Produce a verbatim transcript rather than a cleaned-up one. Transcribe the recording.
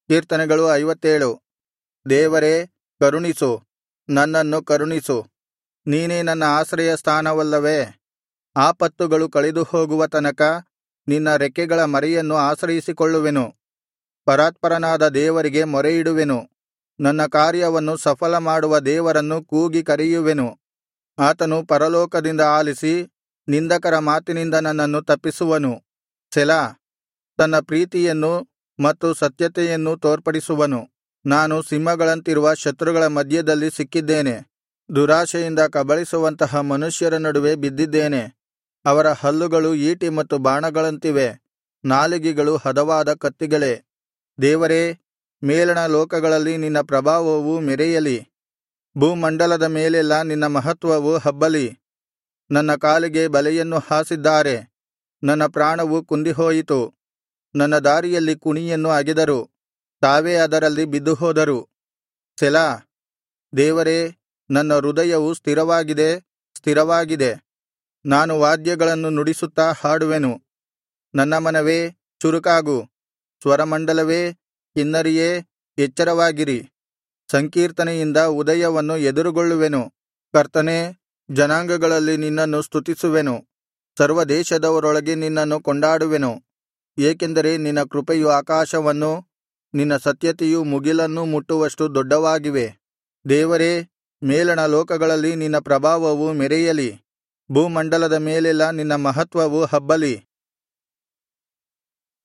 ಕೀರ್ತನೆಗಳು ಐವತ್ತೇಳು. ದೇವರೇ, ಕರುಣಿಸು, ನನ್ನನ್ನು ಕರುಣಿಸು. ನೀನೇ ನನ್ನ ಆಶ್ರಯ ಸ್ಥಾನವಲ್ಲವೇ? ಆಪತ್ತುಗಳು ಕಳೆದು ಹೋಗುವ ತನಕ ನಿನ್ನ ರೆಕ್ಕೆಗಳ ಮರೆಯನ್ನು ಆಶ್ರಯಿಸಿಕೊಳ್ಳುವೆನು. ಪರಾತ್ಪರನಾದ ದೇವರಿಗೆ ಮೊರೆಯಿಡುವೆನು. ನನ್ನ ಕಾರ್ಯವನ್ನು ಸಫಲ ಮಾಡುವ ದೇವರನ್ನು ಕೂಗಿ ಕರೆಯುವೆನು. ಆತನು ಪರಲೋಕದಿಂದ ಆಲಿಸಿ ನಿಂದಕರ ಮಾತಿನಿಂದ ನನ್ನನ್ನು ತಪ್ಪಿಸುವನು. ಸೆಲಾ. ತನ್ನ ಪ್ರೀತಿಯನ್ನೂ ಮತ್ತು ಸತ್ಯತೆಯನ್ನೂ ತೋರ್ಪಡಿಸುವನು. ನಾನು ಸಿಂಹಗಳಂತಿರುವ ಶತ್ರುಗಳ ಮಧ್ಯದಲ್ಲಿ ಸಿಕ್ಕಿದ್ದೇನೆ. ದುರಾಶೆಯಿಂದ ಕಬಳಿಸುವಂತಹ ಮನುಷ್ಯರ ನಡುವೆ ಬಿದ್ದಿದ್ದೇನೆ. ಅವರ ಹಲ್ಲುಗಳು ಈಟಿ ಮತ್ತು ಬಾಣಗಳಂತಿವೆ, ನಾಲಿಗೆಗಳು ಹದವಾದ ಕತ್ತಿಗಳೇ. ದೇವರೇ, ಮೇಲಣ ಲೋಕಗಳಲ್ಲಿ ನಿನ್ನ ಪ್ರಭಾವವು ಮೆರೆಯಲಿ. ಭೂಮಂಡಲದ ಮೇಲೆಲ್ಲಾ ನಿನ್ನ ಮಹತ್ವವು ಹಬ್ಬಲಿ. ನನ್ನ ಕಾಲಿಗೆ ಬಲೆಯನ್ನು ಹಾಸಿದ್ದಾರೆ, ನನ್ನ ಪ್ರಾಣವು ಕುಂದಿಹೋಯಿತು. ನನ್ನ ದಾರಿಯಲ್ಲಿ ಕುಣಿಯನ್ನು ಅಗೆದರು, ತಾವೇ ಅದರಲ್ಲಿ ಬಿದ್ದುಹೋದರು. ಸೆಲಾ. ದೇವರೇ, ನನ್ನ ಹೃದಯವು ಸ್ಥಿರವಾಗಿದೆ, ಸ್ಥಿರವಾಗಿದೆ. ನಾನು ವಾದ್ಯಗಳನ್ನು ನುಡಿಸುತ್ತಾ ಹಾಡುವೆನು. ನನ್ನ ಮನವೇ, ಚುರುಕಾಗು. ಸ್ವರಮಂಡಲವೇ, ಕಿನ್ನರಿಯೇ, ಎಚ್ಚರವಾಗಿರಿ. ಸಂಕೀರ್ತನೆಯಿಂದ ಉದಯವನ್ನು ಎದುರುಗೊಳ್ಳುವೆನು. ಕರ್ತನೇ, ಜನಾಂಗಗಳಲ್ಲಿ ನಿನ್ನನ್ನು ಸ್ತುತಿಸುವೆನು. ಸರ್ವದೇಶದವರೊಳಗೆ ನಿನ್ನನ್ನು ಕೊಂಡಾಡುವೆನು. ಏಕೆಂದರೆ ನಿನ್ನ ಕೃಪೆಯು ಆಕಾಶವನ್ನೂ ನಿನ್ನ ಸತ್ಯತೆಯು ಮುಗಿಲನ್ನೂ ಮುಟ್ಟುವಷ್ಟು ದೊಡ್ಡವಾಗಿವೆ. ದೇವರೇ, ಮೇಲಣ ಲೋಕಗಳಲ್ಲಿ ನಿನ್ನ ಪ್ರಭಾವವು ಮೆರೆಯಲಿ. ಭೂಮಂಡಲದ ಮೇಲೆಲ್ಲಾ ನಿನ್ನ ಮಹತ್ವವು ಹಬ್ಬಲಿ.